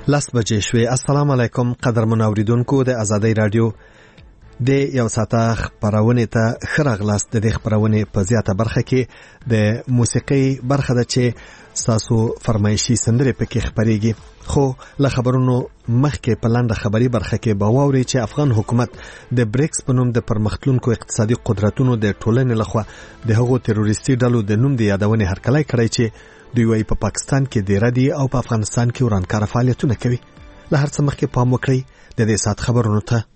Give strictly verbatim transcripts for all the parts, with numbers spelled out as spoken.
لس بجې شوې. السلام علیکم قدرمن اوریدونکو د آزادۍ رادیو د یو ساعته خبرونه ته ښه راغلاست. د دې خبرونه په زیاته برخه کې د موسیقي برخه ده چې تاسو فرمایشي سندرې پکې خبرېږي. خو له خبرونو مخکې په لاندې خبري برخه کې به واوري چې افغان حکومت د بریکس په نوم د پرمختلونکو اقتصادي قدرتونو د ټولنې لخوا د هغو تروریستي ډلو د نوم د یادونې هرکلی کړی چې دوی وايي په پاکستان کې ډیره دي او په افغانستان کې ورانکاره فعالیتونه کوي. له هر څه مخکې پام وکړئ د دې ساعت خبرونو ته.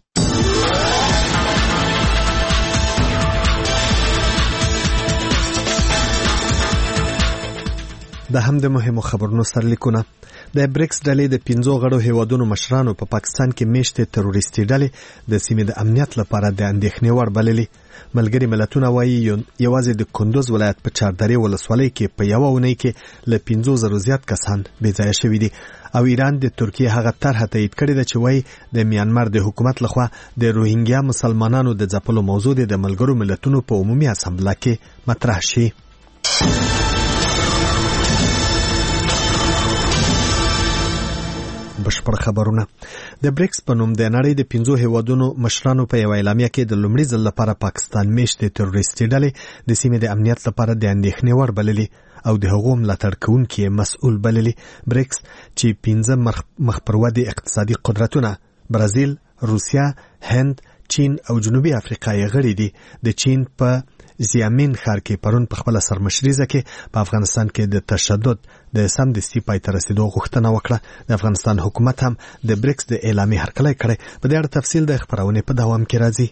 د هم د مهمو خبرونو سرلیکونه. د بریکس ډلې د پنځو غړو هیوادونو مشرانو په پا پاکستان کې میشتې تروریستي ډلې د سیمې د امنیت لپاره د اندېښنې وړ بللې. ملګري ملتونه وایي یوازې د کندوز ولایت په چاردرې ولسوالۍ کې په یوه اونۍ کې له پنځو زرو زیات کسان بې ځایه شوي دي او ایران د ترکیې هغه طرحه تایید کړې ده چې وایي د میانمار د حکومت لخوا د روهینګیا مسلمانانو د ځپلو موضوع د ملګرو ملتونو په عمومي اسامبله کې مطرح شي. بشپړ خبرونه. د بریکس په نوم د نړۍ د پنځو هیوادونو مشرانو په یو اعلامیه کې د لومړي ځل لپاره پاکستان میشتې تروریستي ډلې د سیمې د امنیت لپاره د اندېښنې وړ بللې او د هغو ملاتړ کوونکي مسؤل بللې. بریکس چې پنځه مخ پر ودې اقتصادي قدرتونه برازیل، روسیا، هند، چین او جنوبي افریقا یې غړي دي. د چین په زیامین ښار کې پرون په خپله سرمشریزه کې په افغانستان کې د تشدد د سمدستي پای ته رسیدو غوښتنه وکړه. د افغانستان حکومت هم د بریکس د اعلامیې هرکلی کړی. په دې اړه تفصیل د خبرونې په دوام کې راځي.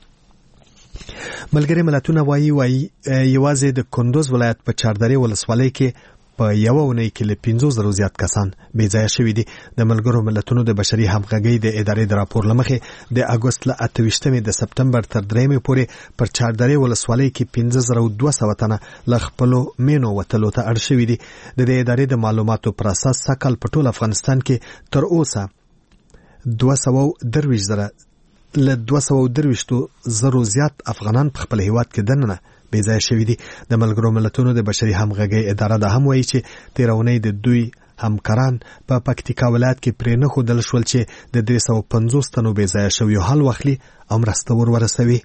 ملګري ملتونه وایي وایي یوازې د کندوز ولایت په چاردرې ولسوالۍ کې په یوه اونۍ کې له پنځو زرو زیات کسان بې ځایه شوي دي. د ملګرو ملتونو د بشري همغږۍ د ادارې د راپور له مخې د اګوست له اته ویشتمې د سپتمبر تر درېیمې پورې پر چاردرې ولسوالۍ کې پنځه زره او دوه سوه تنه له خپلو مینو وتلو ته اړ شوي دي. د دې ادارې د معلوماتو پر اساس سږ کال په ټول افغانستان کې تر اوسه دوه سوه او درویشت زره له دوه سوه او درویشتو زرو زیات افغانان په خپل هیواد کې دننه بې ځایه شوي دي. د ملګرو ملتونو د بشري همغږۍ اداره دا هم وایي چې تېره اونۍ د دوی همکاران په پکتیکا ولایت کې پرې نه ښودل شول چې د درې سوه پنځوس تنو بې ځایه شویو حل واخلي او مرسته ور ورسوي.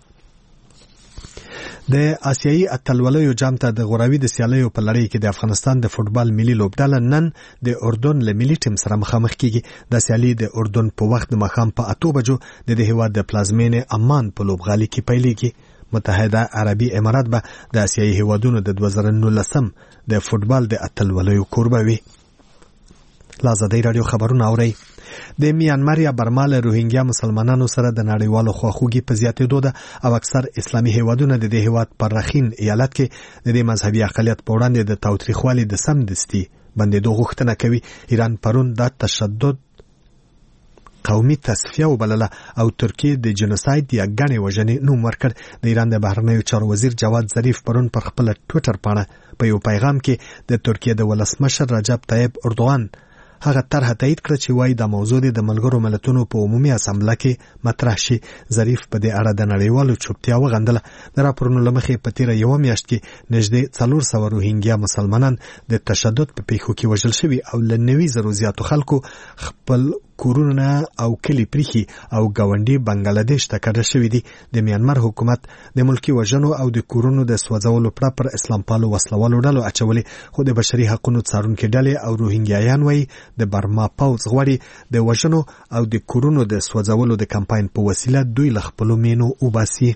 د آسیایي اتلولیو جام ته د غوراوي د سیالیو په لړۍ کې د افغانستان د فوټبال ملي لوبډله نن د اردن له ملي ټیم سره مخامخ کیږي. د سیالي د اردن په وخت د ماښام په اتو بجو د دې هېواد د پلازمینې عمان په لوبغالي کې پیلېږي. متحده عربي امارات به د آسیایي هیوادونو د دوه زره نولسم د فوټبال د اتلولیو کوربه وي. له آزادۍ راډیو خبرونه اورئ. د میانمار یا برما له روهینګیا مسلمانانو سره د نړیوالو خواخوږي په زیاتېدو ده او اکثر اسلامي هیوادونه د دې هیواد په رخین ایالت کې د دې مذهبي اقلیت په وړاندې د تاوتریخوالي د سمدستي بندېدو غوښتنه کوي. ایران پرون دا تشدد قومي تصفیه وبلله او ترکیه د جنوساید یا ګڼې وژنې نوم ورکړ. د ایران د بهرنیو چارو وزیر جواد ظریف پرون پر خپله ټویټر پاڼه په یو پیغام کې د ترکیه د ولسمشر رجب طیب اردوغان هغه طرحه تایید کړه چې وایي دا موضوع د ملګرو ملتونو په عمومي اسامبله کې مطرح شي. ظریف په دې اړه د نړیوالو چوپتیا وغندله. د راپورونو له مخې په تېره یوه میاشت کې نږدې څلور سوه روهینګیا مسلمانان د تشدد په پیښو کې وژل شوي او له نوي زرو زیاتو خلکو خپل کورونه او کلی پریخي او ګاونډي بنگلاديش ته کډه شوي دي. د میانمار حکومت د ملکی وژنو او د کورونو د سوځولو پړه پر اسلام پالو وسلوالو ډلو اچولې. خو د بشري حقوقو څارونکو ډلې او روهینګیایان وایي د برما پوځ غواړي د وژنو او د کورونو د سوځولو د کمپاین په وسیله دوی له خپلو مینو وباسي.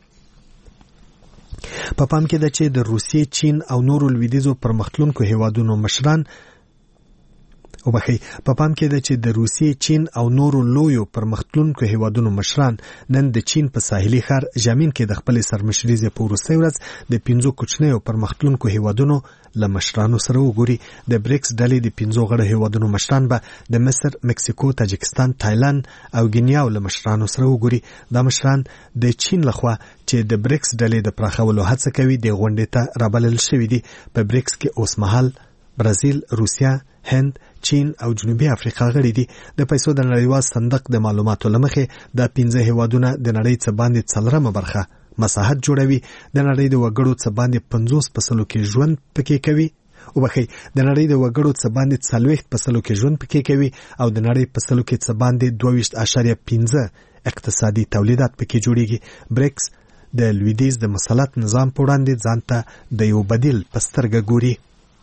په پام کې ده چې د روسیې، چین او نورو لویدیځو پرمختلونکو هیوادونو مشران وبخي په پام کې ده چې د روسیې، چین او نورو لویو پرمختلونکو هیوادونو مشران نن د چین په ساحلي ښار ژامین کې د خپلې سرمشریزې په وروستۍ ورځ د پنځو کوچنیو پرمختلونکو هیوادونو له مشرانو سره وګوري. د بریکس ډلې د پنځو غړو هیوادونو مشران به د مصر، مکسیکو، تاجکستان، تایلند او ګینیا له مشرانو سره وګوري. دا مشران د چین لخوا چې د بریکس ډلې د پراخولو هڅه کوي د غونډې ته رابلل شوي دي. په بریکس کې اوسمهال برازیل، روسیا، هند، چین او جنوبي افریقا غړي دي. د پیسو د نړیوال صندوق د معلوماتو لمخې دا پنځه هیوادونه د نړۍ څخه باندې څلورمه برخه مساحت جوړوي. د نړۍ د وګړو څخه باندې پنځوس په سلو کې ژوند پکې کوي وبخي د نړۍ د وګړو څخه باندې څلوېښت په سلو کې ژوند پکې کوي او د نړۍ په سلو کې څخه باندې دوه ویشت اعشاریه پنځه اقتصادي تولیدات پکې جوړیږي. بریکس د لویدیځ د مسلط نظام په وړاندې ځان ته د یو بدیل په سترګه ګوري.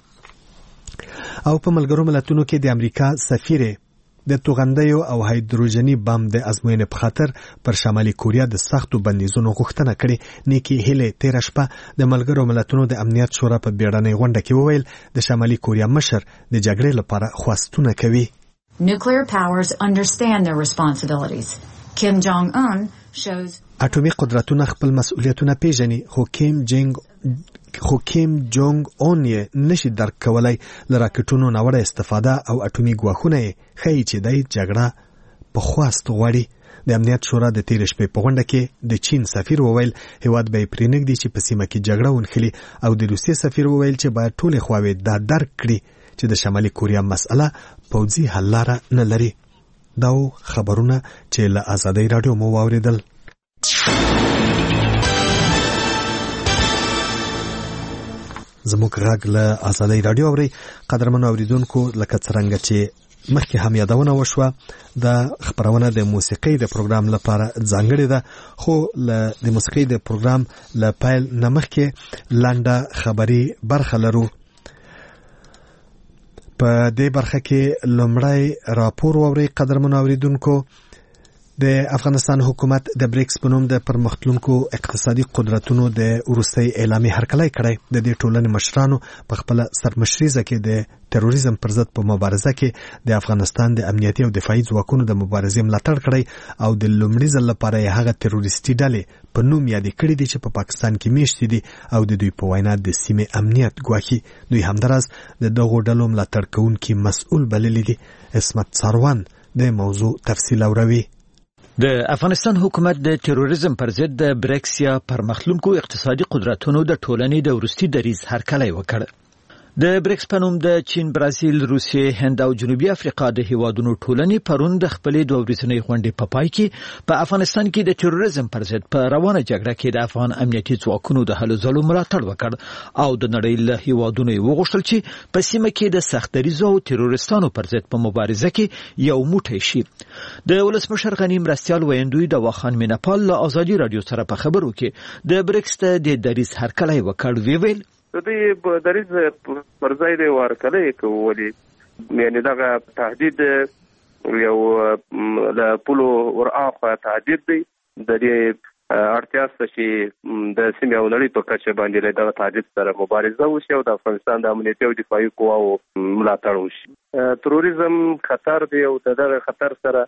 او په ملګرو ملتونو کې د امریکا سفیر د توغندیو او هایدروجني بم د ازموینې په خاطر پر شمالي کوریا د سختو بندیزونو غوښتنه کړې. نیکی هیلې تېره شپه د ملګرو ملتونو د امنیت شورا په بیړنۍ غونډه کې وویل د شمالي کوریا مشر د جګړې لپاره خواستونه کوي. Nuclear powers understand their responsibilities. Kim Jong-un shows اټومي قدرتونه خپل مسؤلیتونه پیژني، خو کیم جنگ خو کیم جونګ اون یې نشي درک کولای. له راکټونو ناوړه استفاده او اټومي ګواښونه یې ښیي چې دی جګړه په خواست غواړي. د امنیت شورا د تېرې شپې په غونډه کې د چین سفیر وویل هیواد به یې پرېنږدي چې په سیمه کې جګړه ونښلي، او د روسیې سفیر وویل چې باید ټولې خواوې دا درک کړي چې د شمالي کوریا مسئله پوځي حل لاره نه لري. دا خبرونه چې له آزادۍ راډیو مو واورېدل. زموږ غږ له آزادۍ راډیو اورئ. قدرمنو اوریدونکو، لکه څرنګه چې مخکې هم یادونه وشوه، دا خبرونه د موسیقۍ د پروګرام لپاره ځانګړې ده، خو د موسیقۍ د پروګرام له پیل نه مخکې لنډه خبري برخه لرو. په دې برخه کې لومړی راپور واورئ. قدرمنو اوریدونکو، د افغانستان حکومت د بریکس په نوم د پرمختلونکو اقتصادي قدرتونو د وروستۍ اعلامیې هرکلی کړی. د دې ټولنې مشرانو په خپله سرمشریزه کې د تروریزم پر ضد په مبارزه کې د افغانستان د امنیتي او دفاعي ځواکونو د مبارزې ملاتړ کړی او د لومړي ځل لپاره یې هغه تروریستي ډلې په نوم یادې کړي دي چې په پاکستان کې میشتې دي او د دوی په وینا د سیمې امنیت ګواښي. دوی همداراز د دغو ډلو ملاتړ کوونکي مسؤل بللي دي. عصمت ساروان د موضوع تفصیل اوروي. د افغانستان حکومت د تروریزم پر ضد د بریکس یا پرمختلونکو اقتصادي قدرتونو د ټولنې د وروستي دریځ هرکلی وکړ. د بریکس په نوم د چین، برازیل، روسیې، هند او جنوبي افریقا د هیوادونو ټولنې پرون د خپلې دوه ورځنۍ غونډې په پای کې په افغانستان کې د تروریزم پر ضد په روانه جګړه کې د افغان امنیتي ځواکونو د هلو ځلو ملاتړ وکړ او د نړۍ له هیوادونو یې وغوښتل چې په سیمه کې د سخت دریځو او تروریستانو پر ضد په مبارزه کې یو موټی شي. د ولسمشر غنی مرستیال ویندوی د واخان میناپال له آزادي رادیو سره په خبرو کې د بریکس ته د دریځ هرکلی وکړ. وی ویل د دې دریځ پر ځای دی ورکړی کولی، یعنی دغه تهدید یو له پولو ورآخوا تهدید دی. د دې اړتیا شته چې د سیمې او نړۍ په کچه باندې له دغه تهدید سره مبارزه وشي او د افغانستان د امنیتي او دفاعي قواو ملاتړ وشي. تروریزم خطر دی او د دغه خطر سره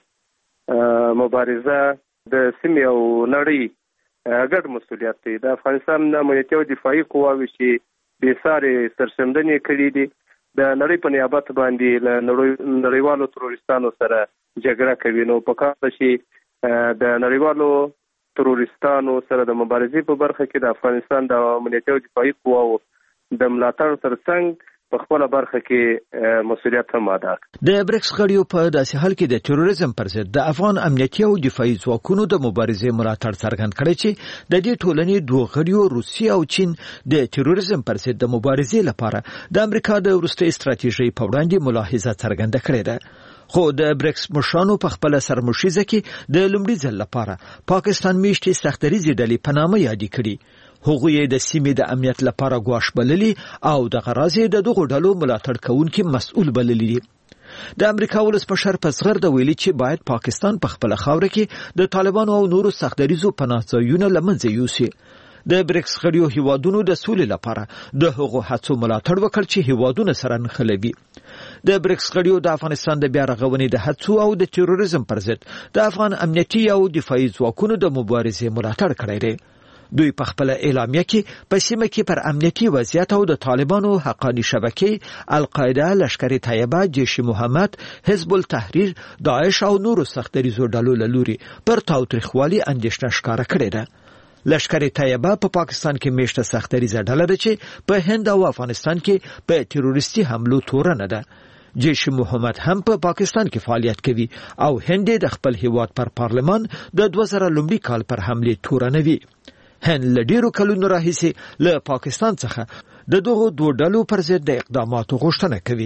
مبارزه د سیمې او نړۍ ګډ مسؤلیت دی. د افغانستان د امنیتي او دفاعي قواوې چې بې ساري سرښندنې کړي دي، د نړۍ په نیابت باندې له نړیوالو تروریستانو سره جګړه کوي. نو په کار ده چې د نړیوالو تروریستانو سره د مبارزې په برخه کې د افغانستان د امنیتي او دفاعي قواو د ملاتړ ترڅنګ په خپل برخه کې مسؤلیت هم ادا کړي. د بریکس غړیو په داسې حال کې د تروریزم پر ضد د افغان امنیتي او دفاعي ځواکونو د مبارزې ملاتړ څرګند کړی چې د دې ټولنې دوه غړیو روسیې او چین د تروریزم پر ضد د مبارزې لپاره د امریکا د وروستۍ ستراتیژۍ په وړاندې ملاحظه څرګنده کړې ده. خو د بریکس مشرانو په خپل سرمشریزه کې د لومړي ځل لپاره پاکستان میشتې سختدریزې ډلې په نامه یادې کړي. هغوی د سیمې د امنیت لپاره ګواښ بللي او د غرازې د دغو ډلو ملاتړ کوونکي مسؤل بللي دي. د امریکا ولسمشر په زغرده ویلي چې باید پاکستان په خپل خاوره کې د طالبانو او نورو سختدریزو پناه ځایونه له منځه یوسي. د بریکس غړیو هیوادونو د سولې لپاره د هغو هڅو ملاتړ وکړ چې هیوادونه سره نښلوي. د بریکس غړیو د افغانستان د بیا رغونې د هڅو او د تروریزم پر ضد د افغان امنیتي او دفاعي ځواکونو د مبارزې ملاتړ کړی دی. دوی په خپل اعلامیه کې په سیمه کې پر امنیتي وضعیت او د طالبانو حقانی شبکې، القاعده، لشکر طیبه، جیش محمد، حزب التحریر، داعش او نورو سختدریزو ډلو له لوري پر تاوتریخوالي اندېښنه ښکاره کړې ده. لشکر طیبه په پاکستان کې میشته سختدریزه ډله ده چې په هند او افغانستان کې په تروریستي حملو تورنه ده. جیش محمد هم په پا پاکستان کې فعالیت کوي او هند د خپل هیواد پر پارلمان د دوه زره لومړي کال پر حمله تورنوي. هند له ډیرو کلونو راهیسې له پاکستان څخه د دغو دوه ډلو پر ضد د اقداماتو غوښتنه کوي.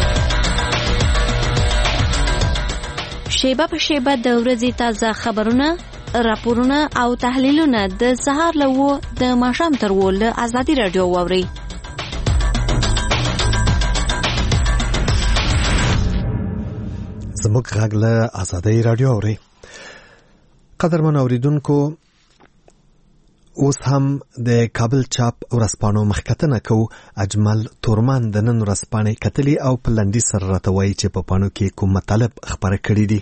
شیبه په شیبه د ورځې تازه خبرونه، راپورونه او تحلیلونه د سهار له و د ماښام تر و له ازادي راډیو واورئ. زموږ غږ له ازادي راډیو اورئ. قدرمن اوریدونکو، اوس هم د کابل چاپ ورځپاڼو مخکتنه کو. اجمل تورمان د نن ورځپاڼې کتلي او په لنډي سره راته وایي چې په پاڼو کې کوم مطالب خبره کړي دي.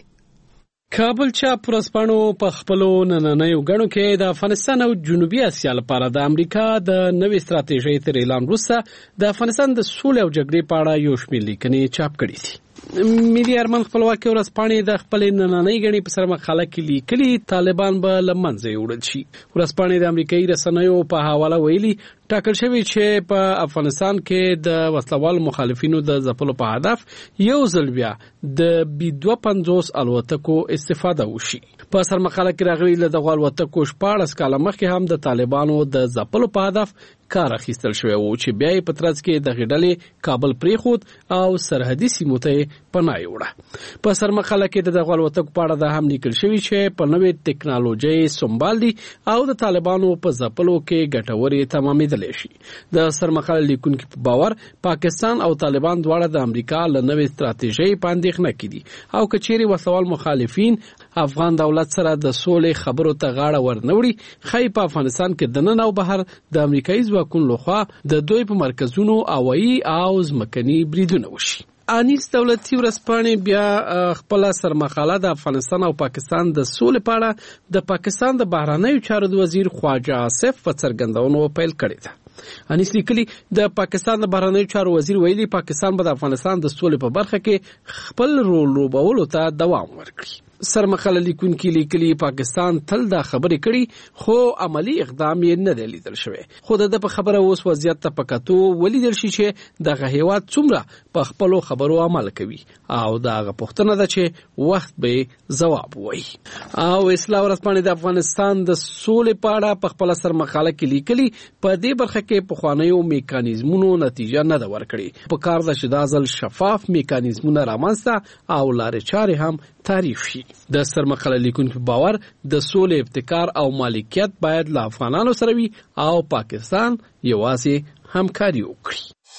کابل چاپ ورځپاڼو په خپلو نننیو غړو کې د افغانستان او جنوبي اسیا لپاره د امریکا د نوې ستراتیژۍ تر اعلان وروسته د افغانستان د سولې او جګړې په اړه یو شمېر لیکنې چاپ کړي دي. ملي ارمان خپلواکي ورځپاڼې د خپل نننۍ غړي په سر مقاله کې لیکلي طالبان به له منځه یوړل شي. ورځپاڼې د امریکایي رسنیو په حواله ویلي ټاکل شوی چې په افغانستان کې د وسلوال مخالفینو د ځپلو په هدف یو ځل بیا د بي دوه پنځوس الوتکو استفاده وشي. په سر مقاله کې راغلي له دغه الوتکو شپاړس کاله مخکې هم د طالبانو د ځپلو په هدف کار اخیستل شوی و چې بیا یې په ترڅ کې د غډلې کابل پریخود او سرحدي سیمو ته پناه وړه. په سر مقاله کې د دغه الوتکو په اړه د هم لیکل شوی چې په نوې ټکنالوژي سمبال دي او د طالبانو په ځپلو کې ګټوري تمامېدل شي. د سر مقاله لیکونکو په باور پاکستان او طالبان دواړه د امریکا له نوې ستراتیژۍ په اندېښنه کې دي او کچېرې وسوال مخالفین افغان دولت سره د سولې خبرو ته غاړه ورنوړي، خی په افغانستان کې د نن او بهر د امریکایي ځواکونو لخوا د دوی په مرکزونو هوایي او ځمکني بریدونه وشي. انیس دولتي ورځپاڼې بیا خپل سرمقاله د افغانستان او پاکستان د سولې په اړه د پاکستان د بهرنیو چارو وزیر خواجه آصف په څرګندونو پیل کړې ده. انیس لیکلي د پاکستان د بهرنیو چارو وزیر ویلي پاکستان به د افغانستان د سولې په برخه کې خپل رول لوبولو ته دوام ورکړي. سرمقاله لیکونکي لیکلي پاکستان تل دا خبرې کړي خو عملی اقدام یې نه دی لیدل شوی. خو د په خبره اوس وضعیت ته پکاتو ولیدل شي چې دغه هیواد څومره په خپلو خبرو عمل کوي او دغه پوښتنه ده چې وخت به جواب وایي. او اصلاح ورځپاڼې د افغانستان د سولې په اړه په خپل سرمقاله کې لیکلي په دې برخه کې پخوانیو میکانیزمونو نتیجه نه ده ورکړي. په کار ده چې دا ځل شفاف میکانیزمونه رامنځته او لارې چارې هم تعریف شي. د سرمقاله لیکونکو باور د سولې ابتکار او مالکیت باید له افغانانو سره وي او پاکستان یوازې همکاري وکړي.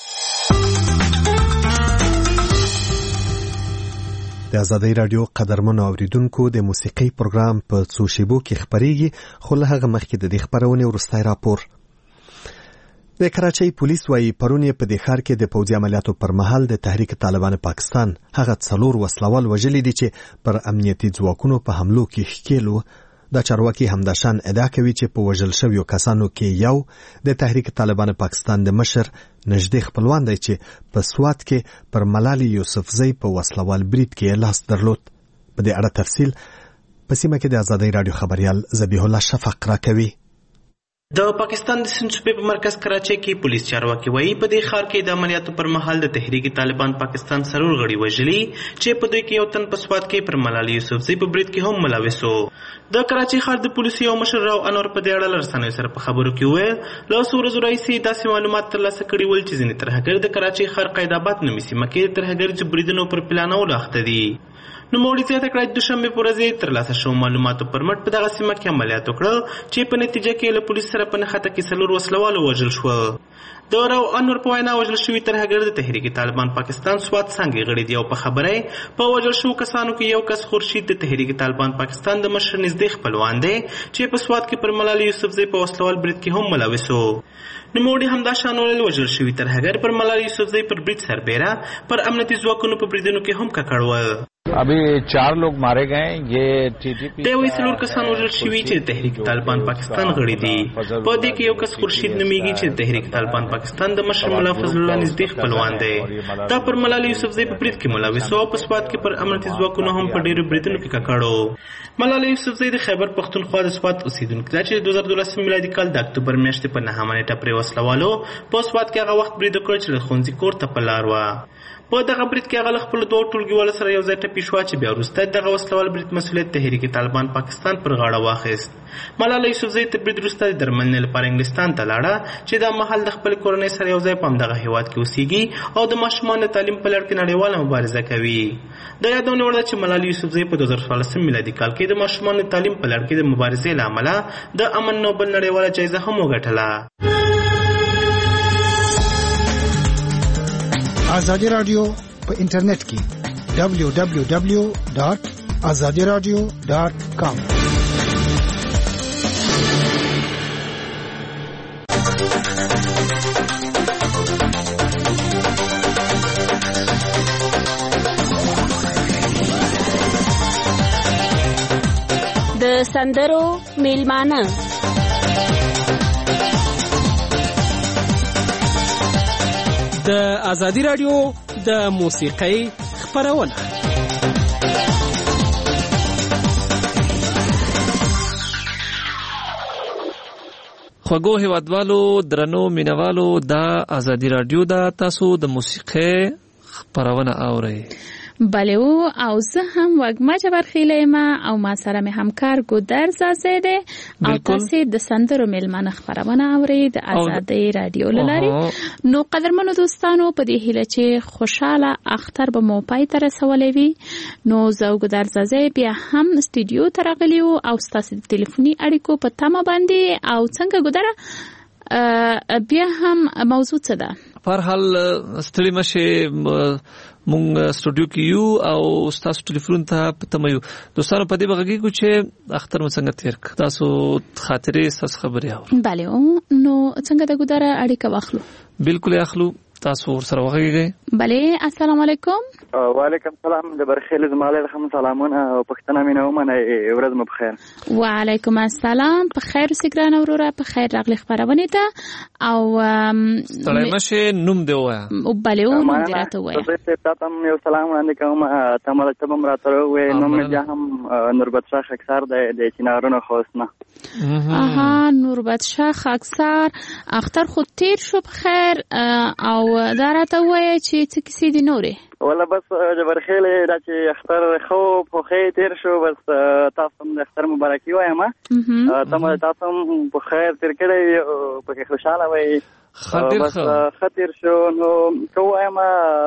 د ازادي راډیو قدرمن اوریدونکو د موسیقي پروګرام په څو شیبو کې خبريږي، خو له هغه مخکې د دې خبرونې وروستی راپور. د کراچۍ پولیس وايي پرون په دې ښار کې د پوځي عملیاتو پر مهال د تحریک طالبان پاکستان هغه څلور وسلوال وژلي دي چې پر امنیتي ځواکونو په حملو کې ښکېلو. دا چارواکي همداشان ادعا کوي چې په وژل شویو کسانو کې یو د تحریک طالبان پاکستان د مشر نږدې خپلوان دی چې په سوات کې پر ملالي یوسفزۍ په وسلوال برید کې لاس درلود. په دې اړه تفصیل په سیمه کې د ازادي راډیو خبريال ذبیح الله شفق راکوي. د پاکستان د سند صوبې په مرکز کراچۍ کې پولیس چارواکي وایي په دې ښار کې د عملیاتو پر مهال د تحریک طالبان پاکستان سرور غړي وژلي چې په دوی کې یو تن په سوات کې پر ملالي یوسفزۍ په برید کې هم ملوث و. د کراچۍ ښار د پولیسو یو مشر راو انور په دې اړه له رسنیو سره په خبرو کې وویل له څو ورځو راهیسې داسې معلومات ترلاسه کړي ول چې ځینې ترهګر د کراچۍ ښار قیدآباد نومي سیمه کې د ترهګر بریدونو پر پلانولو اخته دي. نوموړي زیاته کړه چې دوشنبه په ورځ ترلاسه شوو معلوماتو پر مټ په دغه سیمه کې عملیات وکړل چې په نتیجه کې له پولیس سره په نښته کې څلور وسلوال وژل شول. د راو انور په وینا وژل شوي ترهګر د تحریک طالبان پاکستان سوات څنګه غړي دي او په خبره په وژل شوو کسانو کې یو کس خورشید د تحریک طالبان پاکستان د مشر نږدې خپلوان دی چې په سوات کې پر ملالي یوسفزۍ په وسلوال برید کې هم ملوث و. نوموړي همداشان ویل وژل شوي ترهګر پر ملالي یوسفزۍ پر برید سربیره پر امنیتي ځواکونو په بریدونو کې هم ککړ ول. ابھی چار لوگ مارے گئے یہ ٹی ٹی پی د وی څلور کسان وژل شوي چې تحریک طالبان پاکستان غړي دي. په دې کې یو کس خورشید نومیږي چې تحریک طالبان پاکستان د مشر ملا فضل الله نږدې خپلوان دی. دا پر ملالي یوسفزۍ په برید کې ملوث او په سوات کې پر امنیتي ځواکونو هم په ډېرو بریدونو کې ککړو. ملالي یوسفزۍ د خیبر پښتونخوا د سوات اوسیدونکې ده چې د دوه زره دولسم میلادي کال د اکتوبر میاشتې په نهمه نیټه پرې وسلوالو په سوات کې هغه وخت برید وکړ چې د ښوونځي کور ته په لار وه. په دغه برید کې هغه خپل دوه ټولګیوالو سره یو ځای ټپي شوه چې بیا وروسته دغه وسلوال برید مسؤلیت تحریک طالبان پاکستان پر غاړه واخیست. ملاله یوسفزۍ تر برید وروسته د درملنې لپاره انګلستان ته لاړه چې دا مهال د خپل کورنۍ سره یو ځای په همدغه هیواد کې اوسېږي او د ماشومانو د تعلیم په لړ کې نړیواله مبارزه کوي. د یادونه وړ ده چې ملاله یوسفزۍ په دوه زره څوارلسم میلادي کال کې د ماشومانو د تعلیم په لړ کې د مبارزې له امله د امن نوبل نړیواله جایزه هم وګټله. ازادي راډیو په انټرنیټ کې دبلیو دبلیو دبلیو ډاټ ازادي راډیو ډاټ کام. د سندرو میلمانه د ازادي راډیو د موسیقۍ خپرونه. خوږو هیوادوالو درنو مینوالو د ازادي راډیو د تاسو د موسیقۍ خپرونه اورئ. بله او زه هم وږمه جبرخیله یم او ما سره مې همکار ګودر زازی دی او تاسو د سندرو میلمانه خپرونه اورئ د ازادي راډیو له لارې. نو قدرمنو دوستانو په دې هیله چې خوشاله اختر به مو پای ته رسولی وي نو زه او ګودر زازی بیا هم سټوډیو ته راغلي یو او ستاسو د ټلیفوني اړیکو په تمه باندې. او څنګه ګودره بیا هم موضوع څه ده؟ په هر حال ستړي مشې مونږ سټوډیو کې یو او تاسو ټلیفون ته پته یو دوستانو په دې بغږی کو چې اختر مو څنګه تیر ک تاسو خاطرې تاسو خبرې اورئ. بله نو څنګه د ګودره اړیکه واخلو؟ بالکل اخلو تاسو ور سره وغږیږئ. بله السلام علیکم. وعلیکم السلام د برخیل زماله الحمد سلامونه او پښتنه مینه ومنه ورځ مو بخیر. وعلیکم السلام په خیر سګران اوروره په خیر راغلی خبرونه ته او ستړی مشه نوم دی وایا. بله نوم دی راته وایا. زه تاسو یو سلام وړاندې کوم تمه ته هم راته وې نوم مې هم نوربت شاه خاکسار د چنارونو خوستنه. اها نوربت شاه خاکسار اختر خود تیر شو بخیر او دا راته وایي چې څه کیسې دي نورې؟ ولا بس جبرخیل دا چې اختر خو په خیر تیر شو بس تاسو هم د اختر مبارکي وایم. تمه تاسو هم په خیر تیر کړئ په کې خوشاله وئ. بس خطر شو نو کوم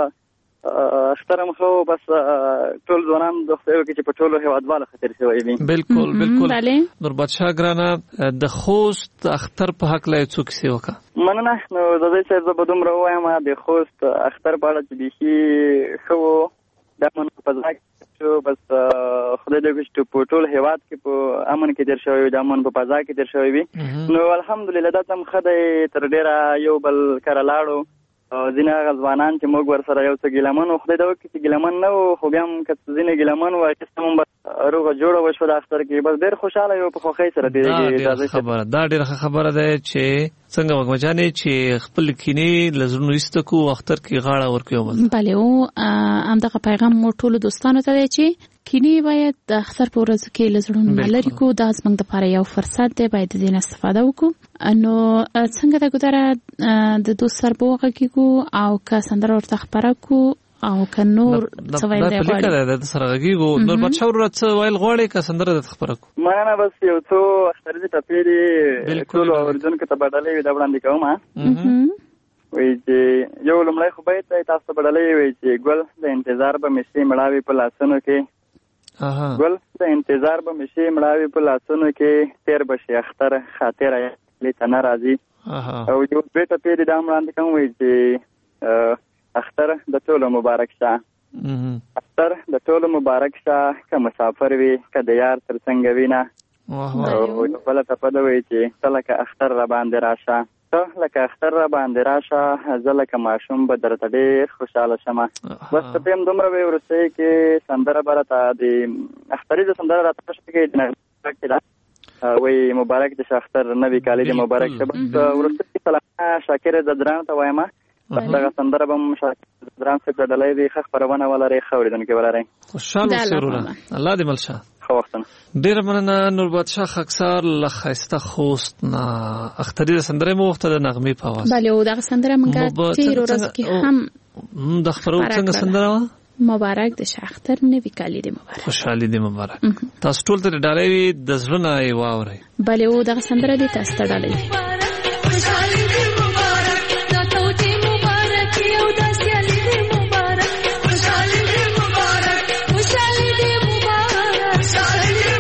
اخترم خو بس ټول ځوانان د خپل کې چې په ټولو هیوادوالو خطر شوی وي. بالکل بالکل نور بادشاہ ګرانه د خوست اختر په حق لای څوک سی وکا مننه. نو د دې چې زه به دومره وایم د خوست اختر په اړه چې بيخي خو د امن په ځای شو بس خدای دې وکړي په ټول هیواد کې په امن کې تیر شوی د امن په فضا کې تیر شوی وي. نو الحمدلله دا تم خدای تر ډیره یو بل کړه لاړو ځینې هغه ځوانان چې موږ ورسره یو څه ګیلمن وو خدای دې وکړي چې ګیلمن نه وو خو بیا هم که ځینې ګیلمن وو اخیسته مو به روغه جوړه وشوه د اختر کې بس ډېر خوشحاله یو په خوښۍ سره تېرېږي. خبره دا ډېره ښه خبره ده چې څنګه وږمه جانې چې خپل کینې له زړونو ایسته کړو اختر کې غاړه ورکړو بل. بله او همدغه پیغام مو ټولو دوستانو ته دی چې کینې باید د اختر په ورځو کې له زړونو نه لرې کړو. دا زموږ دپاره یو فرصت دی باید د دې نه استفاده وکړو. نو څنګه د ګودره د دوست سره به وغږېږو او که سندره ورته خپره کړو او که نور څه ویل دی غواړي؟ دا پلیکه ده د سره غږېږو نور بادشاه ورته څه ویل غواړي که سندره درته خپره کړو؟ مننه بس یو څو اختري ټپې دي ټولو اورېدونکو ته به ډالۍ وي دا وړاندې کوم. وایي چې یو لومړی خو بیت دی تاسو ته به ډالۍ وایي چې ګل د انتظار به مې شي مړاوي په لاسونو کې ګل د انتظار به مې شي مړاوي په لاسونو کې تیر به شي اختر خاطره لیته نه راځي. او یو دوې ټپې دي دا هم وړاندې کوم وایي چې اختر د ټولو مبارک شه اختر د ټولو مبارک شه که مسافر وي که د یار تر څنګه وي نه. او یو بله ټپه ده وایي چې ته لکه اختر را باندې راشه ته لکه اختر را باندې راشه زه لکه ماشوم به درته ډېر خوشحاله شمه. بس ټپې هم دومره وی وروستۍ کې سندره به راته د اختریزه سندره راته پشته کې د نغمه کې ده وایي مبارک د شه اختر نوي کالي د مبارک شه. بس وروستۍ سلامه شاکر زدران ته وایم دغه سندره به هم شاکر زدران صاحب ته ډالۍ دی ښه خپرونه ولرئ ښه اورېدونکي ولرئ. خوشحاله اوسئ وروره الله دې مل شه. ښه وختونه. ډېره مننه نوربت شاه خاکسار له ښایسته خوست نه اختریزه سندره مو وخته د نغمې په اواز. بله او دغه سندره موږ تېرو ورځو کې هم د خبرو څنګه سندره مبارک د شاختر نوی کالی دی مبارک خوشحالي دی مبارک تاسو ټول ته ډالۍ د زړه نه یې واورئ بلې او دغه سندره دی تاسو ته ډالۍ خوشحالي دی مبارک دا توتی مبارک یو داسې علي دی مبارک خوشحالي دی مبارک خوشحالي دی مبارک خوشحالي دی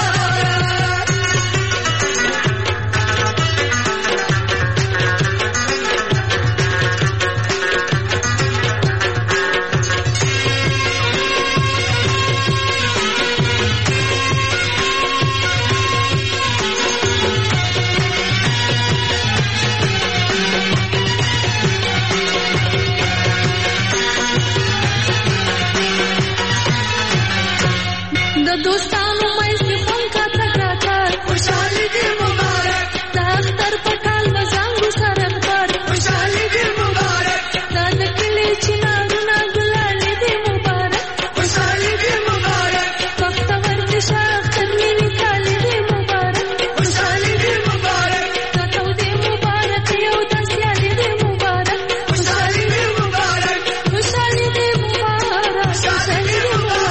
دوستانو مې سپون کا تکرا کار خوشحالي دی مبارک دا اختر پټال مزنګ سره پر خوشحالي دی مبارک دا نکلي چنارونه ګلالي دی مبارک خوشحالي دی مبارک بختور دي شاختر مې کالي دی مبارک خوشحالي دی مبارک دا تو دی مبارک یو داسې علي دی مبارک خوشحالي دی مبارک خوشحالي دی مبارک خوشحالي دی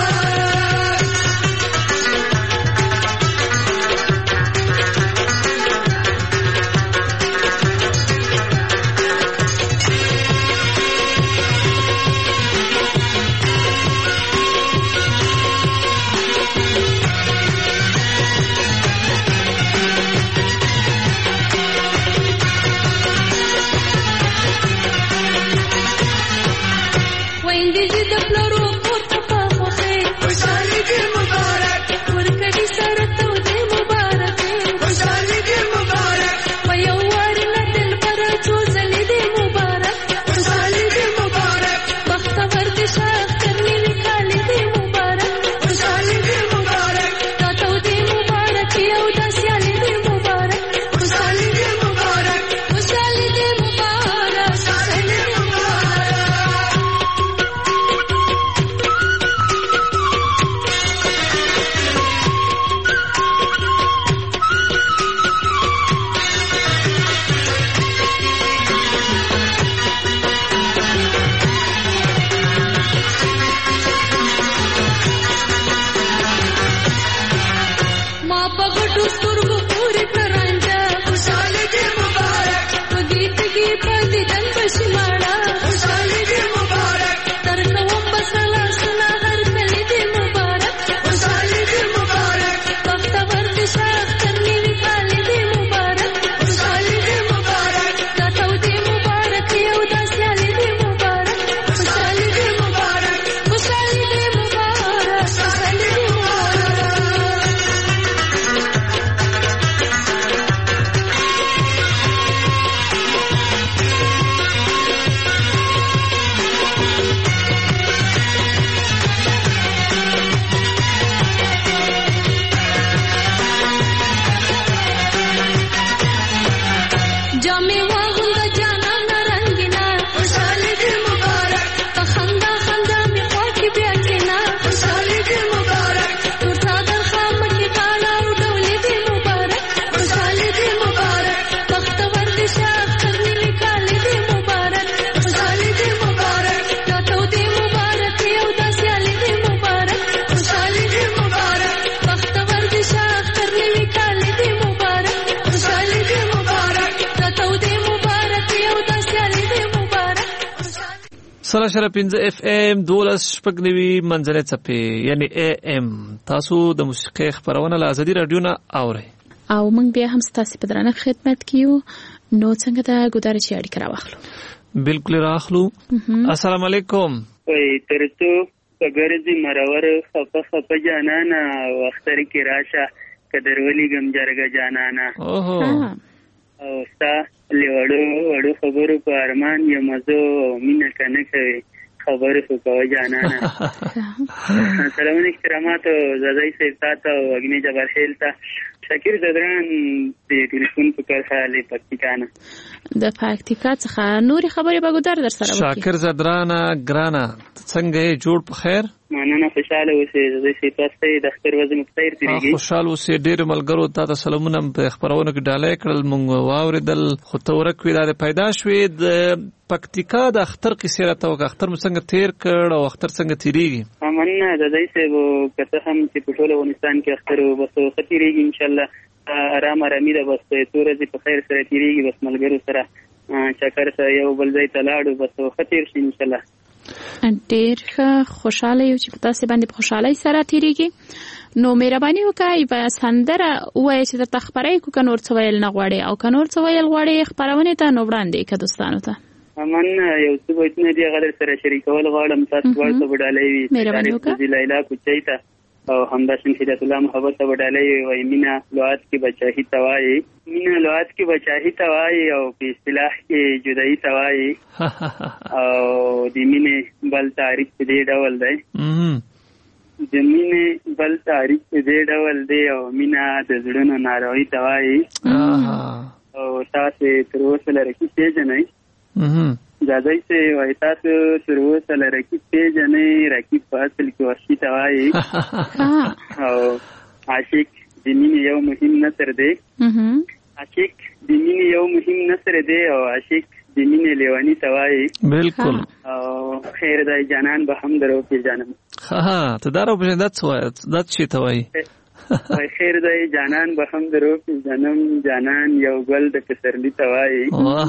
سره شره پنځه اف ام دولس شپږ نوي منځنۍ څپې یعنی ای ام تاسو د موسیقۍ خبرونه له ازادي رادیو نه اورئ او موږ بیا هم ستاسو په درنه خدمت کیو نو څنګه دا ګودارش اړیکه راوخلو بالکل راخلو السلام علیکم وای ترڅو پګرځي مرور خپه خپه جانانا وختر کې راشه کدرولي غم جرګه جانانا اوه او ستا لیوړو وړو خبرو په ارمان یو مزو مینه کنه کوي خبرو خو کوي جانانا سلام احترامات زادای سیفات او اگنی جبر خیلتا شاکر زدران د ټلیفون په کار خاله پکتیکانا د پکتیکا څخه نوري خبرې به ګودر در سره وکړي شاکر زدران ګرانا څنګه جوړ په خیر مننه خوشاله اوسې زه چې تاسو ته د اختر ورځې مختیر تیریږي خوشاله اوسې ډېر ملګرو ته سلامونه په خبرونه کې ډالۍ کړل مونږ واوریدل خو ته ورکوي دا پیدا شوې د پکتیکا د اختر قصې راته وکړه اختر مو څنګه تیر کړ او اختر څنګه تیریږي مننه د دې څه کته هم چې په ټول افغانستان کې اختر بس ختیریږي ان شاء الله آرام آرامي ده بس څو ورځې په خیر سره تیریږي بس ملګرو سره چکر سره یو بل ځای ته لاړو بس ختیر شي ان شاء الله ډېر خوشاله یو چې تاسو باندې په خوشحالۍ سره تیریږي نو مهرباني وکړئ په سندره وایي چې د تخبرې کو کنور څویل نه غواړي او کنور څویل غواړي خبرونه ته نو وړاندې کړه دوستانو ته من یو څه وایي نه دی غیر سره شریکول غواړم تاسو ورته وډالې مهرباني وکړئ لیلا کوچیتا او همداشن هدایت الله محبت وډالې وای مینا لوات کې بچاهي توای مینا لوات کې بچاهي توای او په اصطلاح کې جدایي توای او د مینې بل تعریف دې ډول دی د مینې بل تعریف دې ډول دی او مینا د زړونو ناروي توای او تاسو تر اوسه لري کې پیژنئ زادای سے وای تاسو تر اوسه لري کې پیژنئ رقیب په اصل کې ورشي توای او عاشق د مینې یو مهم نثر دی عاشق د مینې یو مهم نثر دی او عاشق د مینې لیوانی توای بالکل او خیر دای جانان به هم درو پیژنم ها ها ته دارو په دات سوای دات شي توای وای خیر دای جانان به هم درو پیژنم جانان یو ګل د کسرلی توای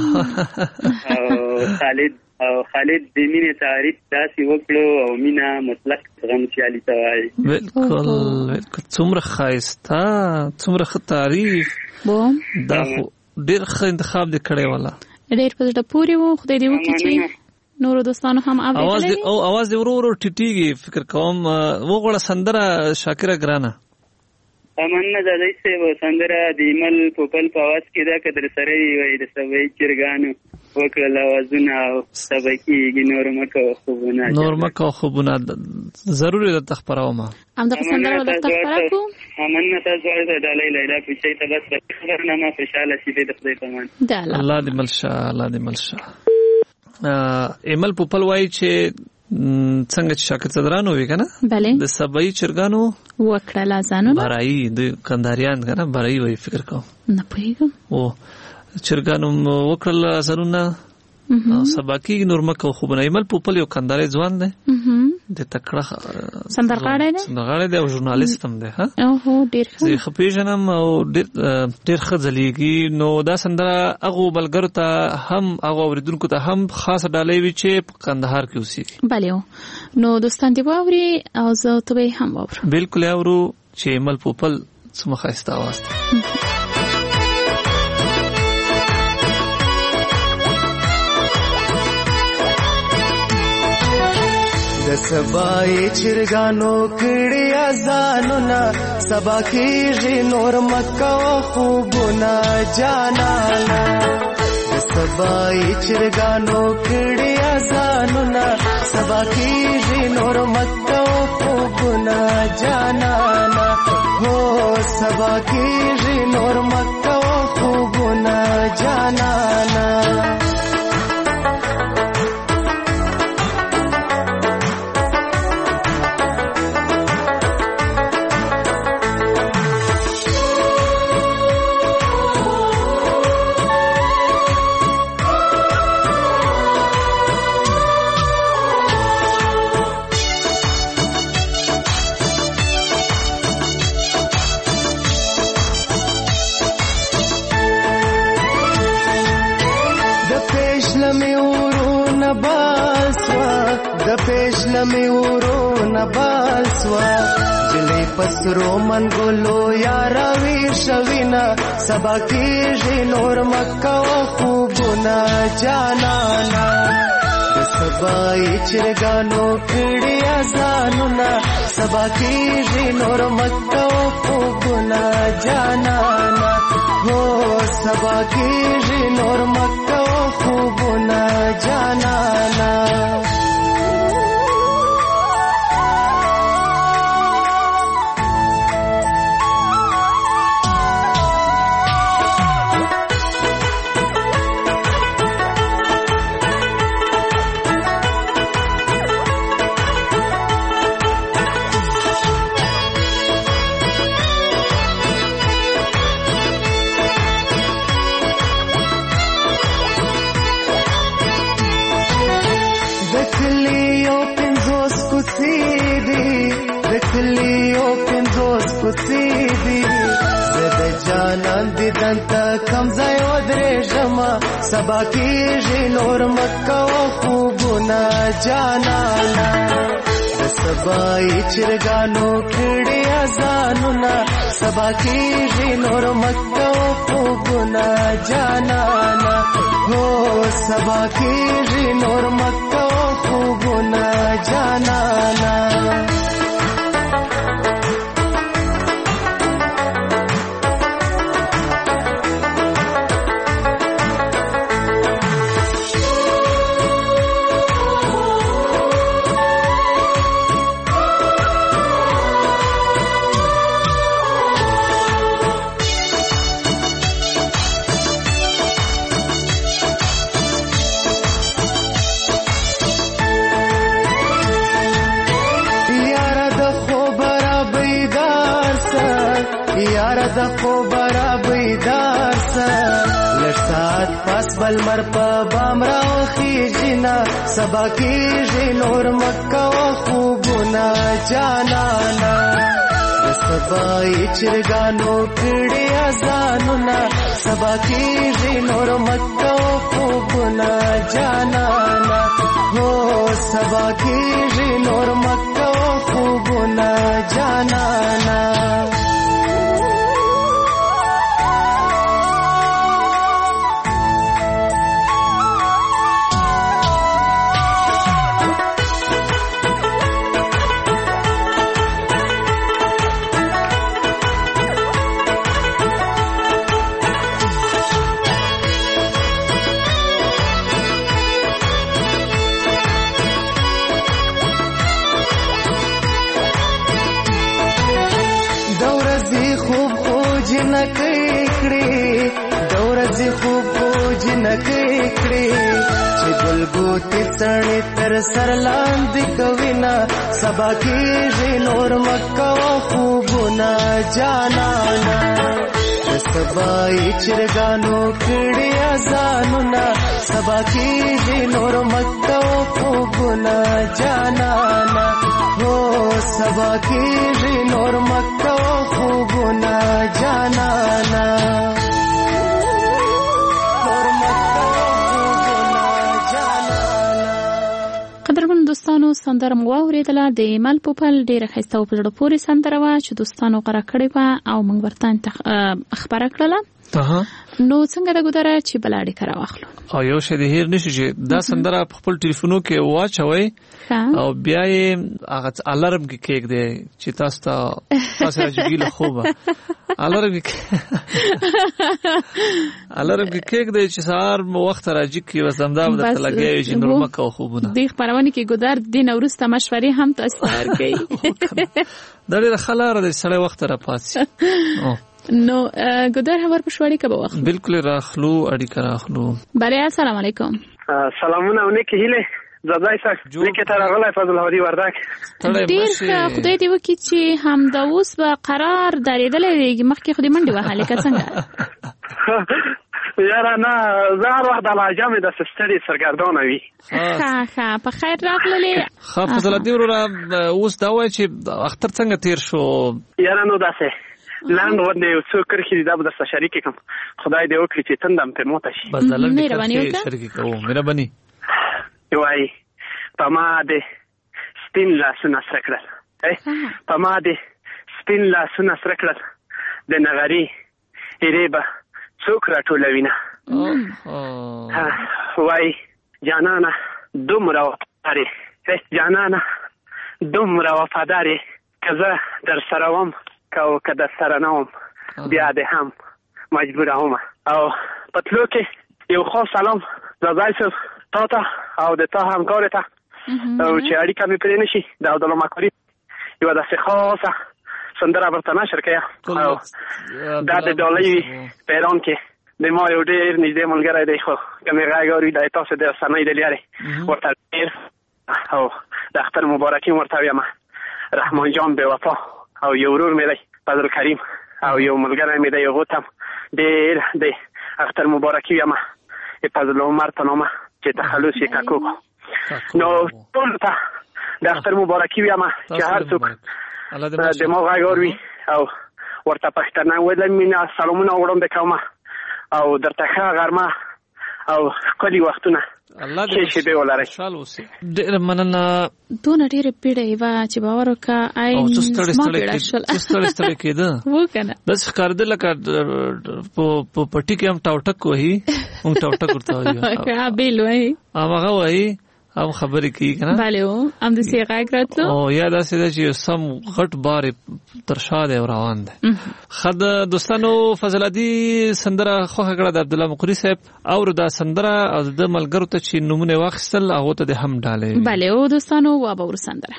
او خالد او خالد د مینې تعریف داسې وکړو او مینا مطلق غم چالي توای بالکل بالکل څومره خایسته څومره ښه تعریف بوم دا ډېر ښه انتخاب دی کړی والا ډېر په زړه پورې وو خدای دې وکړي چې نور دوستانو هم اورېدلې او आवाज دې ورو ورو ټټیږي فکر کوم وګوره سندره شاکره ګرانه امنه د دې څه سندره د ایمل په پل په आवाज کې دا کډر سره وي د سوي چرګانو وکړه لوازونه او سبکی نور مکو خوبونه نور مکو خوبونه ضروري د تخبرو ما ام د سندره ول تخبره کو امنه تاسو ورته د لیلا په شي ته بس خبرنامه خوشاله شي د خدای په مان الله دې ملشه الله دې ملشه ایمل په پل وای چې څنګه چې شاکر صدرانو وی کنه بله د سبای چرګانو وکړه لازانو برای د کنداریان کنه برای وی فکر کوم نه پوهیږم او چرګانو وکړه لازانو او سباکی نور مکو خوبونه ایمل پوپل یو کنداري ځوان دی د تکړه سندرغاړی دی سندرغاړی دی او ژورنالیست هم دی ها اوه ډیر ښه زه خپېژنم او ډیر ډیر ښه ځلیږي نو دا سندره هغه بلګرو ته هم هغه اوریدونکو ته هم خاصه ډالۍ وي چې په کندهار کې اوسېږي بله نو دوستان دی واوري او زه ته هم واورم بالکل اورو چې ایمل پوپل څومره ښایسته اواز دی د سبای چرګانو کړي اذانونه سبا کېږي نور مکه خوبونه جانانا د سبای چرګانو کړي اذانونه سبا کېږي نور مکه خوبونه جانانا هو سبا کېږي نور مکه خوبونه جانانا د پېښله مې ورونه بالسوا جلې پسرو منګولو یارا ویر شوینا سبا کېږي نور مکه خوبونه جانانا د سبای چرګانو کړي اذانونه سبا کېږي نور مکه خوبونه جانانا هو سبا کېږي نور مکه خوبونه جانانا لاندې دلته کم ځای ودرېږمه سبا کېږي نور مه کوه خوبونه جانانه د سبا یې چرګانو کړي اذانونه سبا کېږي نور مه کوه خوبونه جانانه هو سبا کېږي نور مه کوه خوبونه جانانه د خوب را بیدار سه لږ ساعت پس بل مر په بام راوخیږي نه سبا کېږي نور مه کوه خوبونه جانانه د سبا یې چرګانو کړي اذانونه سبا کېږي نور مه کوه خوبونه جانانه هو سبا کېږي نور مه کوه خوبونه جانانه دورځي خوب خو جنکې کړې چې ګلګوتې څڼې تر سر لاندې کوي نه سبا کېږي نور مه کوه خوبونه جانانه د سبا یې چرګانو کړي اذانونه سبا کېږي نور مه کوه خوبونه جانانه هو سبا کېږي نور مه کوه خوبونه جانانه قدرمن دوستانو سندره مو واورېدله د ایمل پوپل ډېره ښایسته او په زړه پورې سندره وه چې دوستانو غوره کړې وه او موږ ورته خپره کړله نو څنګه د ګودره چې بل اړیکه راواخلو او یو شی د هیر نشي چې دا سندره په خپل ټلیفونو کې واچوئ او بیا یې هغه الارم کې کېږدئ چې تاسو ته تاسو راجګي له خوبه الارم کې الارم کې کېږدئ چې سهار مو وخت راجګ کې بس همدا درته لګیا چې نور مه کوه خوبونه دې خپرونې کې ګودر دې نه وروسته مشورې هم تاسو ته ورکوي دا ډېره ښه لاره ده چې سړی وخته راپاڅي نو ګودر خبر په شوړی کې به واخلو بالکل راخلو اړیکه راخلو بله السلام علیکم سلامونه او نیکې هیلې زادای صاحب نیکې ته راغلی فضل هادي وردک ډېر ښه خدای دې وکړي چې همدا اوس به قرار درېدلی وي مخکې خو دې منډې وهلې که څنګه یاره نه زه هر وخت د لهجه مې داسې ستړې سرګردانه وي ښه ښه په خیر راغللې ښه فضل هادي وروره اوس دا ووایه چې اختر څنګه تېر شو یاره نو داسې لاند غوندې یو څو کرښې دي دا به درته شریکې کړم خدای دې وکړي چې تنده م پرې موته شي بس د لنډې کرښې شریکې کوو مهرباني وایي په ما دې سپین لاسونه سره کړل په ما دې سپین لاسونه سره کړل د نغري ایرې به څوک راټولوینه وایي جانانه دومره وفادارې جانانه دومره وفادارې که زه در سره وم که که در سره نه وم بیا دې هم مجبوره ومه او په تلو کې یو خاص سلام زازای صاحب تا ته او د تا همکارې ته او چې اړیکه مې پرې نه شي د عبدالله مکاري یوه داسې خاصه سندره ورته نشر کړه او دا د ډالۍ په ایران کې د ما یو ډېر نږدې ملګری دی خو که مې غږ اوري دا تاسو د رسنۍ د لارې ورته ډېر او د اختر مبارکي ورته وایم رحمان جان بې وفا او یو ورور مې دی فضل کریم او یو ملګری مې دی هغو ته ډېر د اختر مبارکي وایم فضل عمر په نامه چې تخلص یې کاکو نو ټول ته د اختر مبارکي وایم چې هر څوک د ما غږ اوري او ورته پښتانه ویل مینا سلامونه وړاندې کوم او درته ښه غرمه او ښکلي وختونه الله دې شي دې ولري خوشحال اوسې. ډېر مننه. دونه ډېره پیړه یې وه چې باور وکړه آی زما پیړه شول ستړی ستړی کېده و که نه داسې ښکارېده لکه په پټي کې هم ټاوټک وهي موږ ټاوټک ورته وایو بیل وایي هماغه وایي هم خبرې کوي که نه بله و همداسې یې غږ راتلو او یا داسې ده چې سم غټ بار یې تر شا دی او روان دی. ښه د دوستانو فضل عادي سندره خوښه کړه د عبدالله مقري صاحب اورو دا سندره او د ملګرو ته چې نومونه یې واخیستل هغو ته دې هم ډالۍ. بله و دوستانو وابه ورو سندره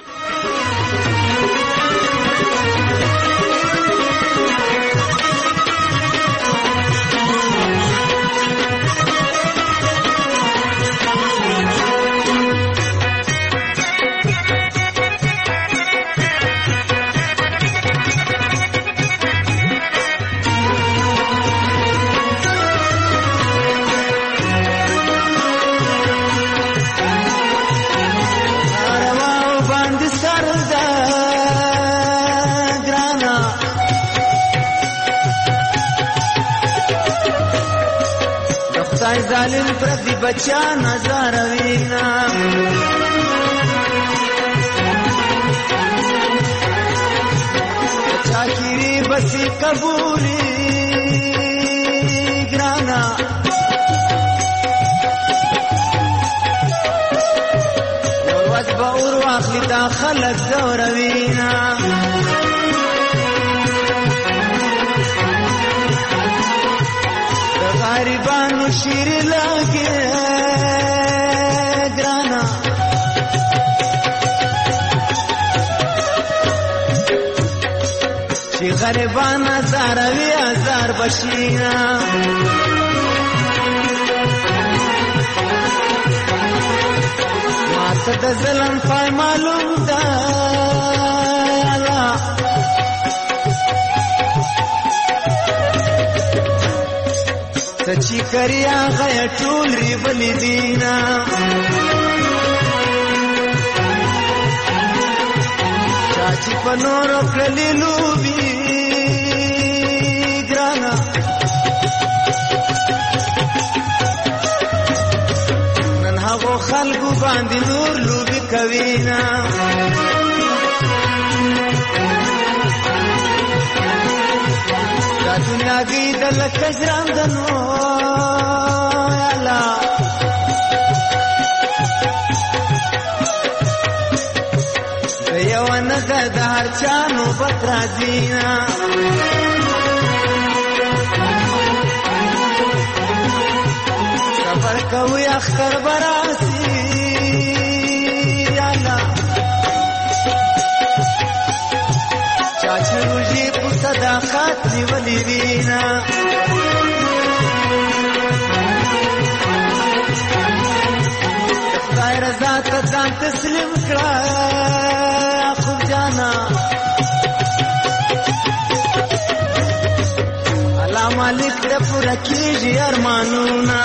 ظالم پردی بچا نظر وینا چاکری بسی قبولی گرانا وروز با اور واخلی دا خلق زور وینا غریبانو شیر لگے گرانا چی غریبان ازاروی ازار بشینا ماتا دا ظلم پای معلوم دا سچی کریا غیا ټول ری بلی دینا چاچی پنور کلی لوبی گرانا نن هغو خلقو باندې نور لوبی کوینا دنیا گئی دل کجران دنو یالا دیوان دا دهر چانو بطرا دینا سفر کوئی اختر براسی یالا چاچی روجی پو صداقات نیولی وینا خدای رضا تا ځان تسلیم کړه خوب جانا الله مالک دې پوره کیږي ارمانونه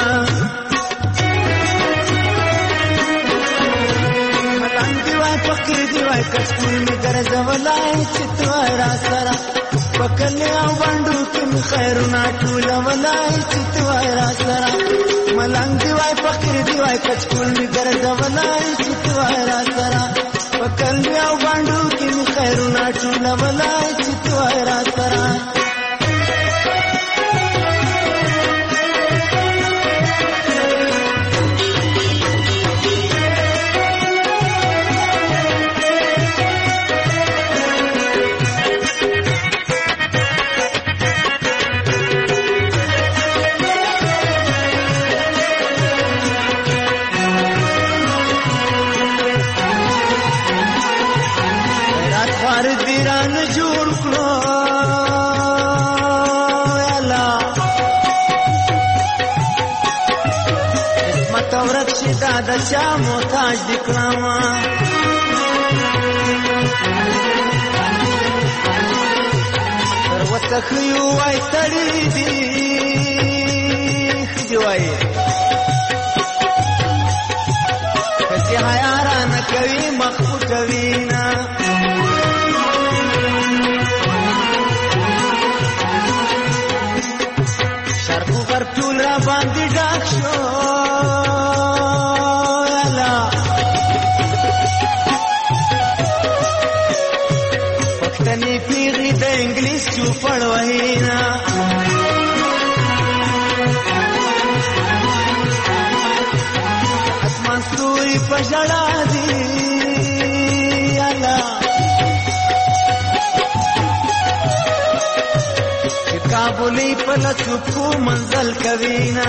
ملنګ دی وای فقیر دی وای کټکول می ګرځولای چې تو را سره پکلې او باندې کې خیرونه ټول ولای چې تو را سره ملنګ دی وای فقیر دی وای کټکول می ګرځولای چې تو را سره پکلې او باندې کې خیرونه ټول ولای چې تو را سره دا چا محتاج دکلاما تر وسخیو وای تړي دي خجوای کسي حیارا نه کوي مخفو کوي نا ټول را باندې ډاک شو الله پښتني پیغي د انګلیس چوپړ وهینا اسمان ستوري پژړا دي الله کابلی په لڅو منزل کوینا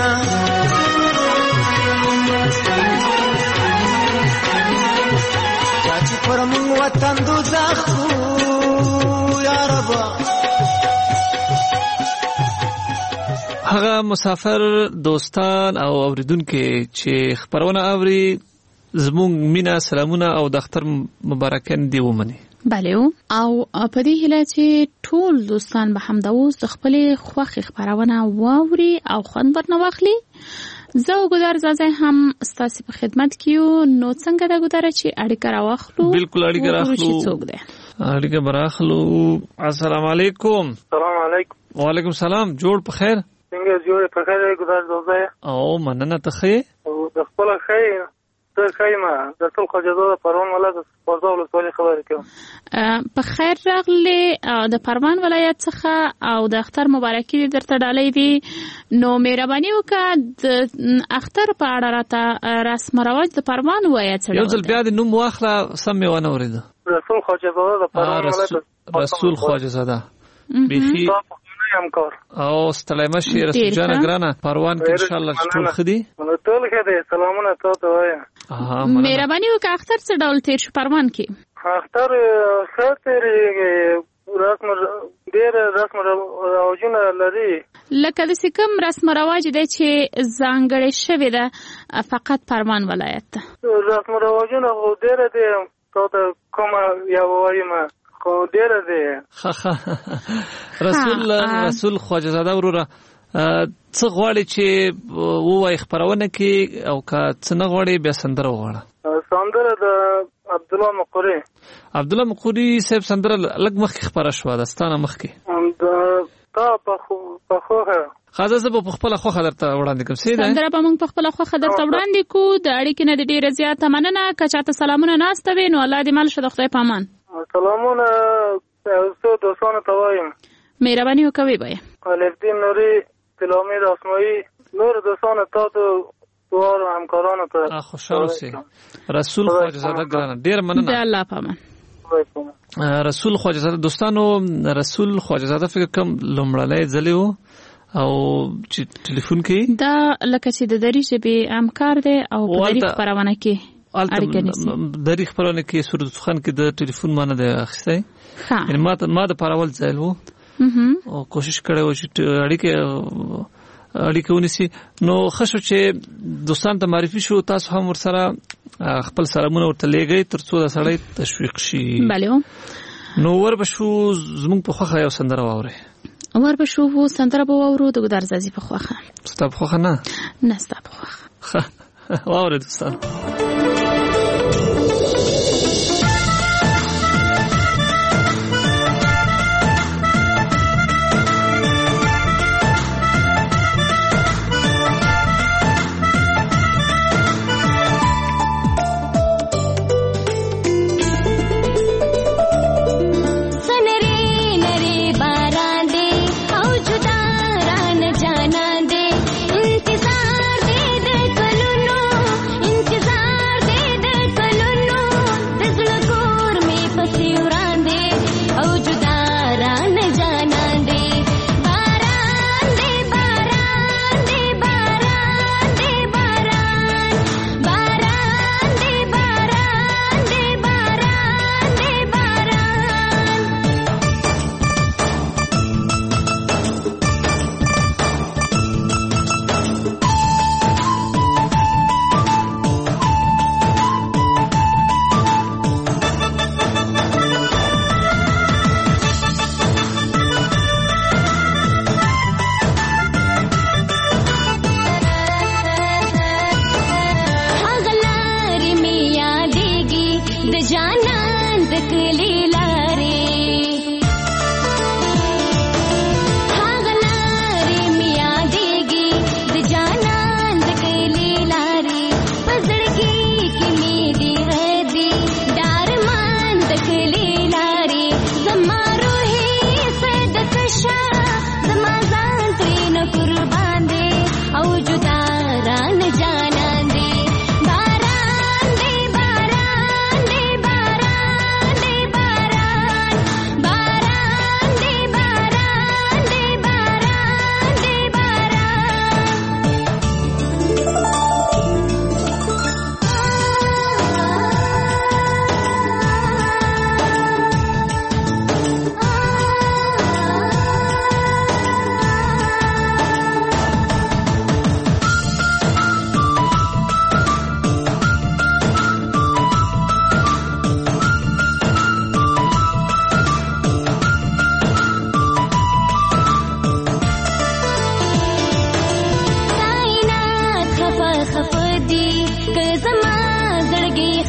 چې پر موږ وطن دوزخ یا رب هغه مسافر دوستان او اوریدونکو چې خبرونه اوري زموږ مینا سلامونه او د اختر مبارکان دی ومني بله او په دې هیله چې ټول دوستان به هم د اوس د خپل خوخي خبرونه واوري او خوند ورنه واخلي زه ګودر زازه هم ستاسو په خدمت کې یو نو څنګه دا ګودر چې اړیکه راوخلو بالکل اړیکه راخلو اړیکه براخلو السلام علیکم السلام علیکم وعلیکم السلام جوړ په خیر څنګه جوړ په خیر ګودر زازه او مننه ته خیر او د خپل خیر ته خیمه د ټول خجازو پروان ولایت پرځو ولسوالۍ خبرې کوم په خیر راغلی د پروان ولایت څخه او د اختر مبارکي درته ډالۍ دي نو مهرباني وکړه د اختر په اړه راته رسم رواج د پروان ولایت سره یو ځل بیا د نوم واخله سم یې ونه اورېده رسول خواجه‌زاده د پروان ولایت رسول خواجه‌زاده بيخي همکار او ستلایمه شي رسول جان ګرانه پروان کې ان شاء الله ټول خدي ټول خدي سلامونه تاسو وایا مهرباني وکړه اختر څه ډول تیر شو پروان کې اختر خاطر رسم ډیر رسم رواجونه لري لکه د سکم رسم رواج دی چې ځانګړی شوی ده فقط پروان ولایت ته رسم رواجونه ډیر دي تاسو کوم یا وایم خو ډیر دی رسول رسول خواجه‌زاده وروره څه غواړي چې ووایي خبرونه کې او که څه نه غواړي بیا سندره وغواړه سندره د عبد الله مقری عبد الله مقری صاحب سندره لږ مخکې خبره شوه د ستانه مخکې تا په خوخه خاصه زه په خپل خوخه درته وړاندې کوم سیده سندره به موږ په خپل خوخه درته وړاندې کو د اړیکې نه ډیره زیاته مننه که چاته سلامونه ناسته وي نو الله دې مل شه د خدای په امان سلامونه تاسو دوستانو ته وایم مهرباني وکوي بای الف دین نوري تلامید اسماعیل نور دوستانو تاسو دوار همکارانو ته خوشاله سي رسول خواجه‌زاده ګرانه ډیر مننه د الله په امان رسول خواجه‌زاده دوستانو رسول خواجه‌زاده فکر کوم لومړنی ځلی وو او چې ټلیفون کې دا لکه چې د دری ژبې همکار دی او په دری خبرونه کې دری خبرونه کې سورت خان کې د ټلیفون مانه د اخیسته یعنی ما ته ما د پرول ځایل وو او کوشش کړی و چې اړیکه اړیکه ونیسي نو خشو چې دوستان ته معرفي شو تاسو هم ورسره خپل سلامونه ورته لېږئ ترڅو د سړی تشویق شي بله نو وربشو زموږ په خوخه یو سندره واورئ وربشو سندره به واورو د ګودر زازي په خوخه ستا په خوخه نه نه ستا په خوخه واورئ دوستان इंतजार दे दे कलुनो इंतजार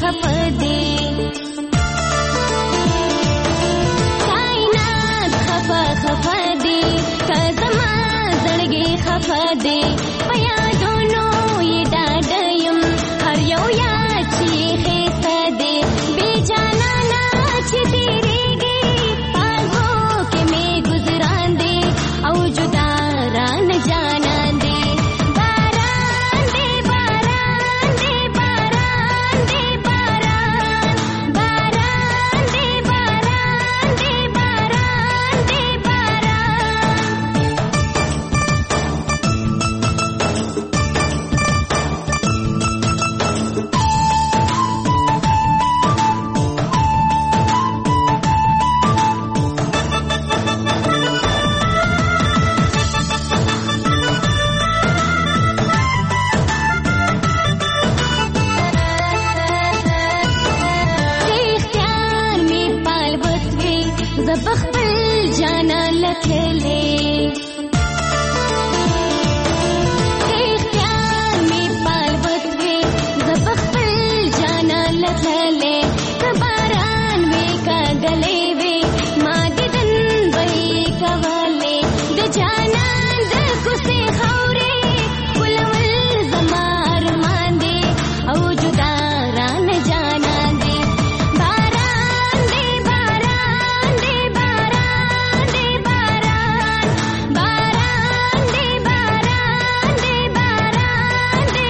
خفدي کائنات خفا خفدي کزما زړګي خفدي پیا دونو یې ډاډیم هر یو یا چې خېسته دي بي جانا نا چې تیریږي پاغو کې مې گزاران دي او جدا را نه جانان دي باران دي باران دي باران دي باران باران دي باران دي باران دي اختیار می پال بتوي زبخل جانا لکھلے اختیار می پال بتوي زبخل جانا لکھلے کباران وی کا گلے وی ما ددن وی کوالے د جانان د کوسه خوري ولول زمار مان دي او جدا را نه جانان دي باران دي باران دي باران دي باران باران دي باران دي باران دي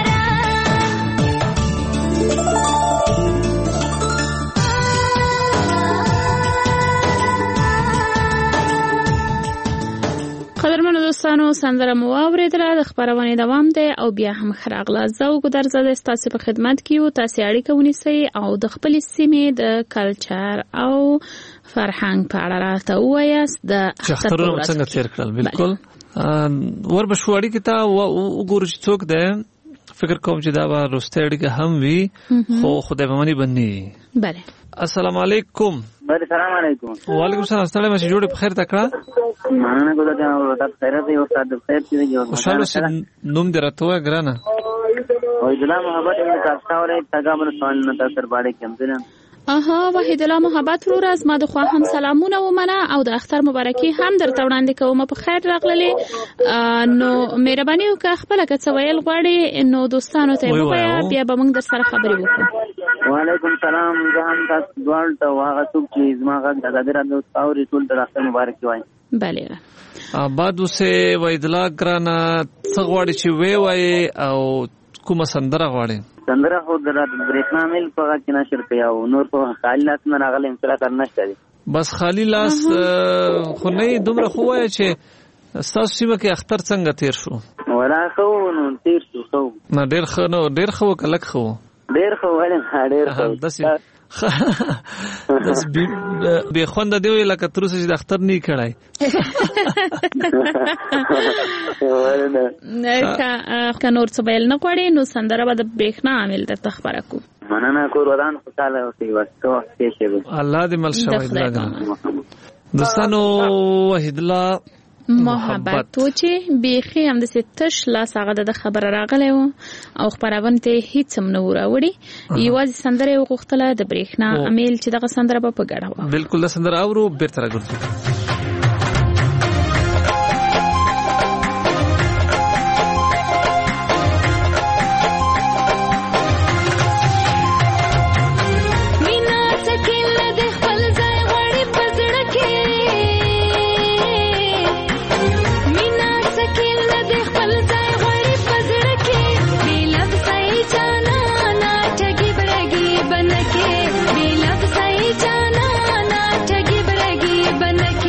قدرمنو دوستانو سندره مو واوریدله د خبرونې دوام دی او بیا هم خراغله زو ګدرزده ستاسو په خدمت کې او تاسو اړیکه ونیسئ او د خپل سیمې د کلچر او فرهنګ په اړه راته ووایاست د اخترونو څنګه تیر کړل بالکل ور بشوړی کې تا وګورئ چې څوک ده فکر کوم چې دا به روسته اړیکه هم وي خو خدای به منی بنني بله السلام علیکم بله سلام علیکم وعلیکم السلام ستړی مشه جوړ په خیر تکړه مننه کوم دا او تاسو سره دی او تاسو خیر دې جوړ خوشاله سي نوم درته وای ګرانه او جنا محبت دې تاسو اورې تاګه من سوال نه تاسو باندې کوم دي اها وحید الله محبت رو از ما د خو هم سلامونه ومنه او د اختر مبارکي هم درته وړاندې کوم په خیر راغللې نو مهرباني وکړه خپل کڅ ویل غواړي نو دوستانو ته ووایا بیا به موږ در سره خبرې وکړو وعلیکم السلام زه هم تاسو دوه ته واغه څوک چې زما غږ د غدرانو او رسول د اختر مبارکي وایي بله آباد وسه وحید الله ګرانه څه غواړي چې وی وای او کومه سندره غواړي سندره خو د برېښنا مل په کې نشر کیا او نور په خالی لاس نه راغلی امتلا کرنا شته بس خالی لاس خو نه دومره خو وای چې تاسو سیمه کې اختر څنګه تیر شو ولا خو نو تیر شو خو نه ډیر خو نو ډیر خو کلک خو ډیر خو ولې ډیر خو داسې داس به خوند دی لکه تر اوسه چې د اختر نه کړای نه کا نور څه بیل نه کوړي نو سندره به د برېښنا عامل د تخبره کو مننه کور ودان خوشاله اوسئ واسطه کې شه الله دې مل شوی دا دوستانو وحید الله محبت تو چې بیخي هم د ستش لا ساغه د خبر راغلی و او خبرونه ته هیڅ هم نه وراوړي یوازې سندره وغوښتله د برېښنا امیل چې دغه سندره په ګډه و بالکل د سندره اورو بیرته راګرځو बन के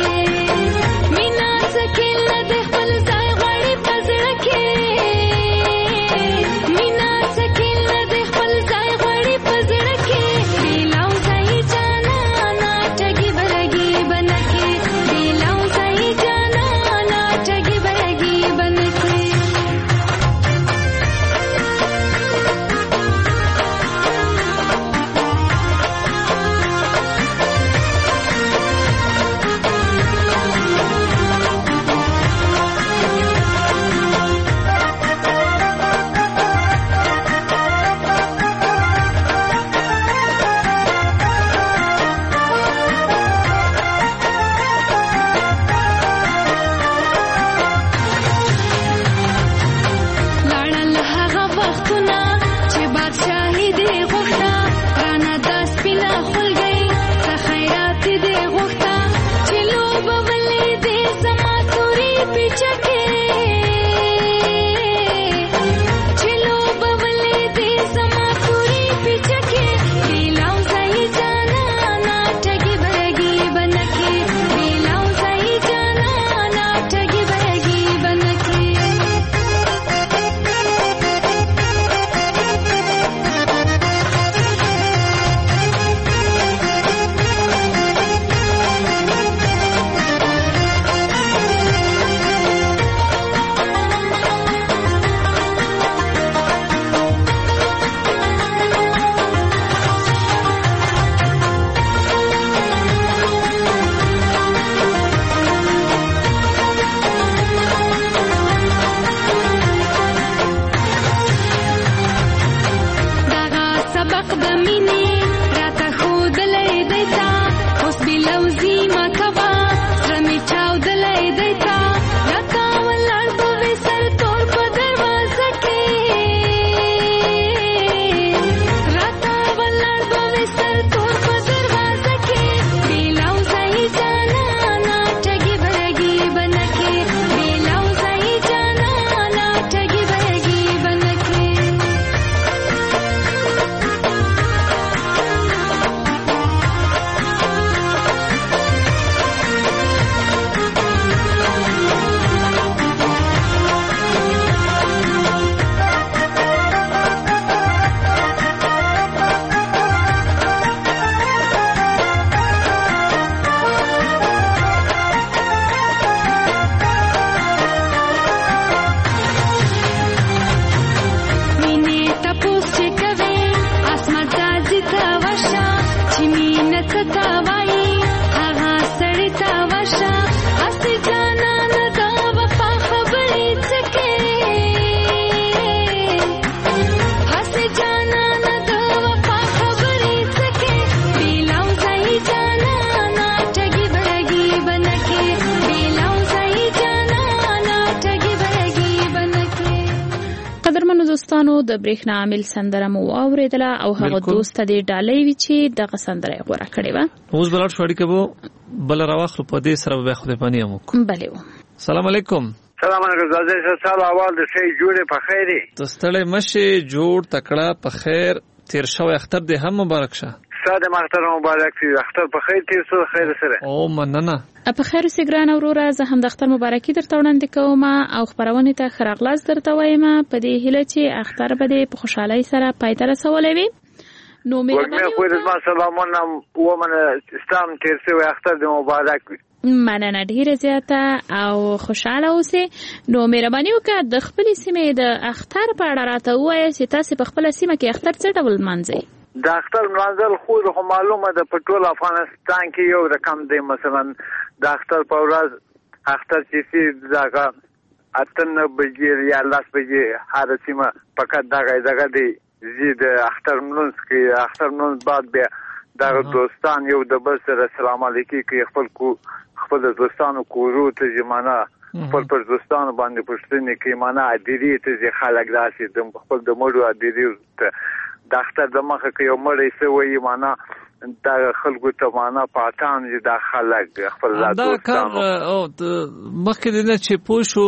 دوستانو د برېښنا عامل سندره مو واورېدله او هغه دوست ته دې ډالۍ وي چې دغه سندره یې غوره کړې وه. اوس به لاړ شو اړیکه به بله راواخلو، په دې سره به بیا خدای پانی هم وکړو. بلې و. سلام علیکم. سلام علیکم زاده سال اول د شي جوړې په خیرې ته ستړی مشي، جوړ تکړه په خیر، تیر شوی اختر دې هم مبارک شه. ساده اختر مبارک شي، اختر په خیر تیر شو، خیر سره. او مننه. په خیر اوسې ګرانه وروره، زه هم د اختر مبارکي درته وړاندې کوم او خپرونې ته ښه راغلاست درته وایم په دې هیله چې اختر به دې په خوشحالۍ سره پای ته رسولی وي. نو مهرباني وکړئ ما سلامونه ومنه ستام تیر شوی اختر دې مبارک وي. مننه ډیره زیاته او خوشاله اوسې. نو مهرباني وکړه د خپلې سیمې د اختر په اړه راته ووایه چې تاسې په خپله سیمه کې اختر څه ډول لمانځئ؟ د اختر منځل خو خو معلومه ده په ټول افغانستان کې یو رقم دی. مثلا د اختر په ورځ اختر چې سي دغه اته نه بجې یا لس بجې هر سیمه فقط دغه دغه دی زی د اختر منځ کې اختر منځ بعد بیا دغه دوستان یو د بل سره سلام علیکي کوي، خپل کو خپل دوستانو کورو ته جمانه خپل پر دوستانو باندې پښتنې کې معنا اديري ته خلک راشي د خپل د مړو اديري ته د اختر د مخه کې یو مړی سوی معنا د خلکو ته معنا پاتان دي د خلک خپل دوستانو او مخکې د نه چې پوه شو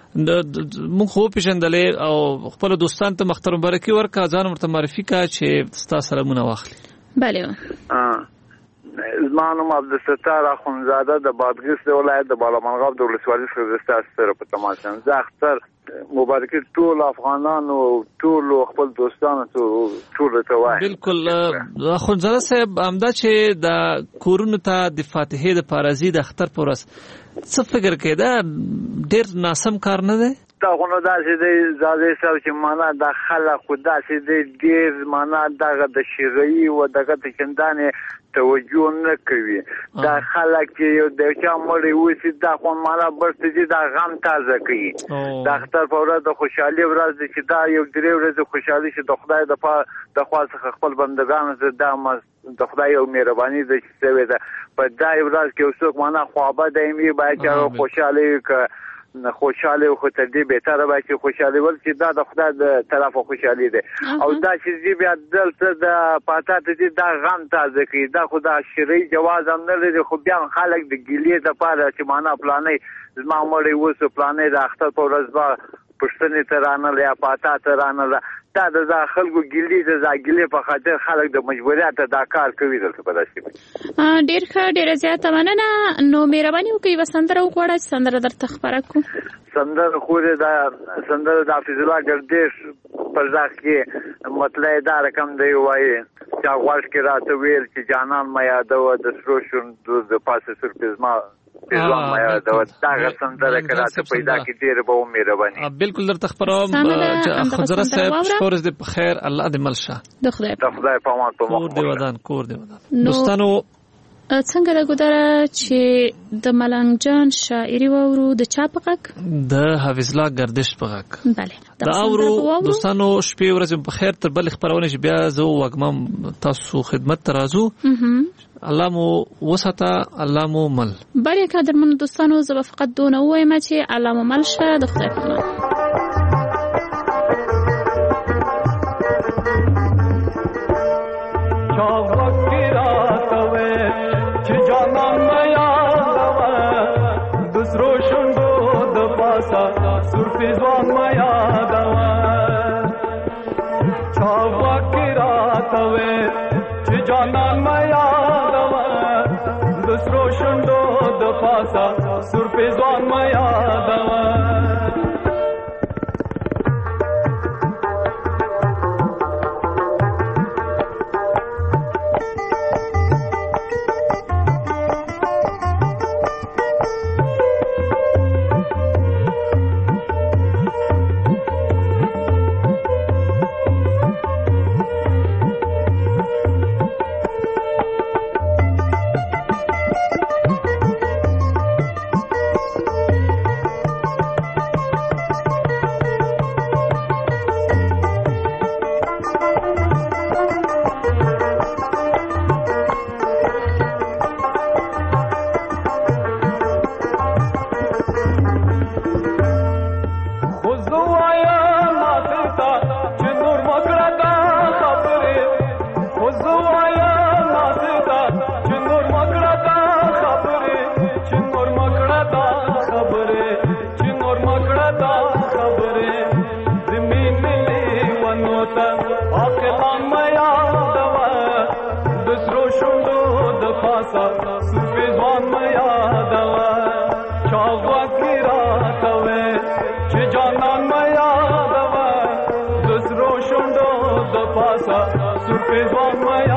مونږ خو پیژندلې او خپل دوستان ته مختر مبارکي ورکا، ځان ورته معرفي کا چې ستا سره مونږ واخلي. بله زمانم عبدالستار اخونزاده د بادغیس د ولایت د بالامنغاب د ولسوالۍ څخه سره په تماس یم. زه اختر مبارکي ټول افغانانو ټول خپل دوستانو ټول ته وایم. بالکل اخونزاده صاحب، همدا چې د کورونو ته د فاتحې د پارازي د اختر پر ورځ څه فکر کوي؟ دا ډېر ناسم کار نه دی؟ دا خو نو داسې دی زاده صاحب چې معنا د خلک خو داسې دی ډېر معنا دغه د شیرایي و دغه د چندانې توجه نه کوي. دا خلک چې یو د چا مړی وسی دا خو معنا برته دي دا غم تازه کوي. د اختر په ورځ د خوشحالي ورځ دی چې دا یو درې ورځې خوشحالي چې د خدای د پا د خوا څخه خپل بندگانو ته دا د خدای یو مهرباني ده چې سوی ده په دا ورځ کې اوسوک معنا خوابه دایمي باید چې خوشحالي که خوشاله خو ته دې بهتره وای چې خوشاله ول چې دا د خدای د طرفه خوشالي ده او دا چې دې بیا دلته د پاتات دې دا غم تازه کوي. دا خدا شری جواز هم نه لري، خو بیا خلک د ګیلې د پاره چې معنا پلانې زما مړی وسو پلانې د اختر په ورځ با پښتنې ترانه یا پاتات ترانه دا د خلکو ګیلې د ځاګلې په خاطر خلک د مجبوریت دا کار کوي دلته په داسې وي. ډیر ښه، ډیر زیاته مننه. نو مهرباني وکړئ یوه سندره وغواړه چې سندره درته خپره کړو. سندره خو د سندره د حافظ الله ګردیش پر ځای کې مطلع دا رقم دی وایي چې غواړ کې راته ویل چې جانان ما یادوه د سرو شونډو د پاسه سرپیزما پیزوان ما یادوه. دغه سندره که راته پیدا کړي ډېره به ومهرباني. بالکل درته خپروم اخونزاده صاحب، شپه ورځ دې په خیر، الله دې مل شه. د خدای د خدای په امان په کور دې ودان کور دې ودان. دوستانو څنګه د ګودره چې د ملنګ جان شاعري واورو د چا په غږ؟ د حافظ الله ګردش په غږ. بله دا اورو. دوستانو شپې ورځې په خیر، تر بلې خپرونې چې بیا زه وږمم تاسو خدمت ته راځو. الله مو وساته، الله مو مل. بلې قدرمنو دوستانو زه به فقط دونه ووایم چې الله مو مل شه. د خدای په امان. Surprizwan maya dawa سور په ځوان مې